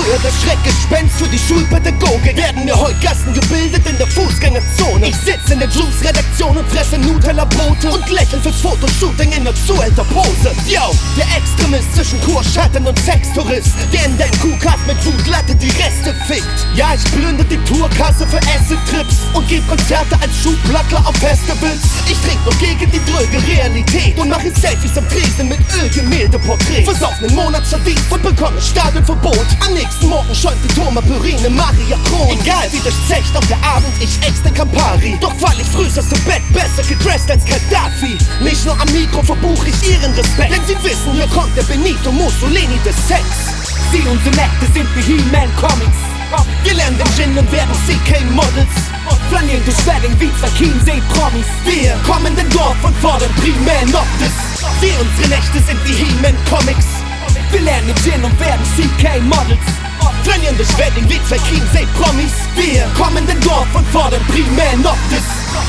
früher das Schreckgespenst für die Schulpädagogik, werden wir heute Gassen gebildet in der Fußgängerzone. Ich sitze in der Juice-Redaktion und fresse Nutella-Brote und lächeln fürs Fotoshooting in der zu älter Pose. Yo, der Extremist zwischen Kurschatten und Sextourist, der in dein Kuhkaff mit Wutlatte die Reste fickt. Ja, ich plündere die Tourkasse für Acid-Trips und geb Konzerte als Schuhplattler auf Festivals. Ich trink nur gegen die dröge Realität und mache Selfies am Tresen mit Ölgemälde-Porträts. Versauf nen Monatsverdienst und bekomme Stadionverbot. Am nächsten Morgen schäumt die Thoma Pyrine Maria Kron. Egal wie durchzecht auf der Abend, ich ex den Campari. Doch fall ich frühst aus dem Bett, besser gedresst als Gaddafi. Nicht nur am Mikro verbuche ich ihren Respekt, denn sie wissen, hier kommt der Benito Mussolini des Sex. Sie unsere Nächte sind wie He-Man Comics. Wir lernen den Gin und werden CK-Models. Flanieren durch Wedding wie zwei Chiemsee-Promis. Wir kommen den Dorf und fordern primär Noctis. Sie unsere Nächte sind wie He-Man Comics. Wir lernen den Gin und werden CK-Models. Flanieren durch Wedding wie zwei Chiemsee-Promis. Wir kommen den Dorf und fordern primär Noctis.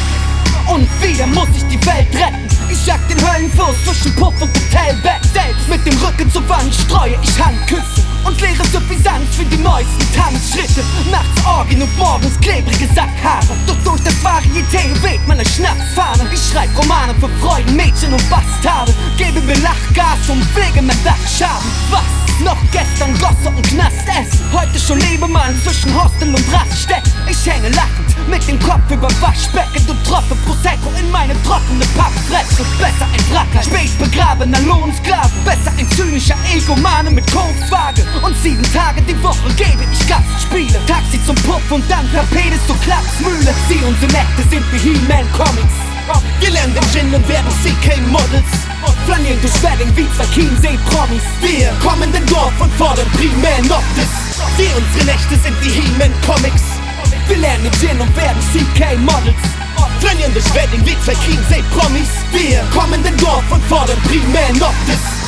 Und wieder muss ich die Welt retten. Ich jag den Höllenfluss zwischen Puff und Hotelbett. Selbst mit dem Rücken zur Wand streue ich Handküsse und leere Suffisanz für die neuesten Tanzschritte. Nachts Orgien und morgens klebrige Sackhaare. Doch durch das Varieté weht meine Schnapsfahne. Ich schreib Romane für Freuden, Mädchen und Bastarde. Gebe mir Lachgas und pflege mein Dachschaden. Was? Noch gestern Gosse und Knast essen. Heute schon Lebemann zwischen Hostel und Raststätten. Ich hänge lachend mit dem Kopf über Waschbecken und tropfe Prosecco in meine trockene Pappfresse. Besser ein Wracker, spät begrabener Lohnsklave. Besser ein zynischer Egomane mit Kokswaage. Und 7 Tage die Woche gebe ich Gastspiele. Taxi zum Puff und dann Tapetes zur Klapsmühle. Sie unsere Nächte sind wie He-Man Comics. Wir lernen den Gin und werden CK-Models. Flanieren durch Wedding wie zwei Chiemsee-Promis. Wir kommen den Dorf und fordern primär Noctis. Sie unsere Nächte sind wie He-Man Comics. Wir lernen den Gin und werden CK-Models. Flanieren durch Wedding wie zwei Chiemsee-Promis. Wir kommen den Dorf und fordern primär Noctis.